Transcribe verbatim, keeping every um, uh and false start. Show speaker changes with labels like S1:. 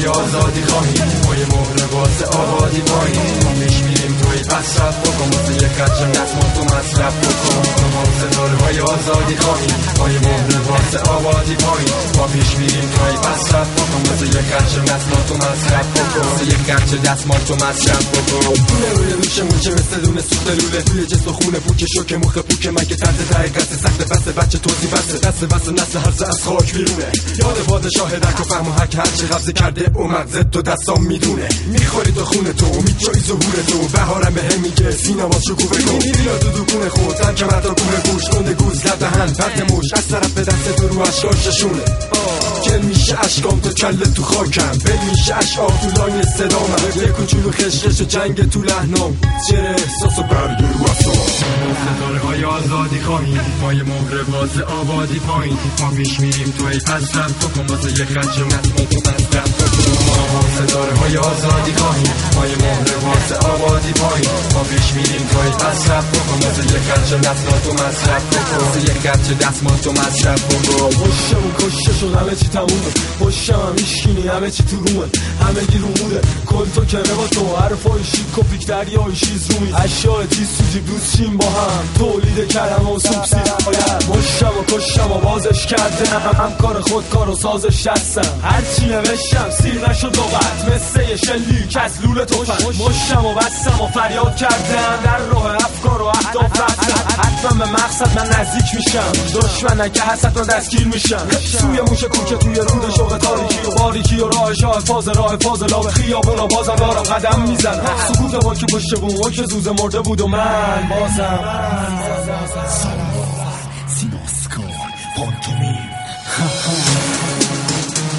S1: آزادی خواهیم، ما یه مهره واسه آبادی پایین. ما پیش میریم توی مصرف بکن، واسه یک خرچ نسمون تو مصرف بکن. ما ستاره های آزادی خواهیم، ما یه مهره واسه آبادی پایین. ما پیش میریم توی مصرف بکن، واسه یک خرچ نسمون تو مصرف بکن. واسه یک خرچ دستمال تو مصرف بکن. پونه روی روشمون چه مثل دونه سوخت لوله، توی جسم خونه پوک شوک مخ پوک من که تحت دقیقت سخت بسته بچه توزی بسته دست بسته نسل هرزه از خاک بیرونه. یاد پادشاه درک و فهم و حک هرچی قبضه کرده او مغزت تو دستام میدونه. میخوری تو خونه تو میجایی ظهور تو، بهارم به هم میگه سینا باز شکوفه کن. میلا تو دکون خود تن که مردا گونه گوش کنده گوز لب دهن پرت موش از طرف به دست تو رو اشکاششونه. کل میشه اشکام تو کله تو خاکم، بل میشه اشعار تو لاین صدام. یه کوچولو خشخش و جنگ تو لحنام، چره احساس و برگ رو اصام. ستاره های آزادی خواهیم، ما یه مهره واسه آبادی پایین. ما پیش میریم توی پسرم تو کن، واسه یه خرچ نسمون تو مصرف بکن. ما ستاره های آزادی خواهیم، ما یه مهره واسه آبادی پایین. ما پیش میریم توی پسرم بکن، واسه یه خرچ نسمون تو مصرف بکن. واسه یه خرچ دستمال تو مصرف بکن.
S2: خوشمون کشه شد همه چی تمومه، خوشم هم ایشکینی همه چی تو رومه، همه گی رو موده کل تو کنه با تو حرفای شیک و پیک دریای شیز رومی اشیاء تیز تو جیب دوستیم با هم تولید کلمه و سوبسید باید مشم و کشم و بازش کردم هم کار خود کار و سازش هستم. هرچی نوشتم سیر نشد لغت مثل یه شلیک از لوله تو پن مشم و بستم و فریاد کردم در راه افکار و اهداف رفتم. حتما به مقصد من نزدیک میشم، دشمنن که حسد من دستگیر میشم. سوی موش کوکه توی رود شوق تاریکی و باریکی و راه شاه فاز راه فاضلا به خیابون و بازم دارم قدم میزنم. سکوت با که پشت بوم و که زوز مرده بود و من بازم
S3: سیناسکار پانتومیم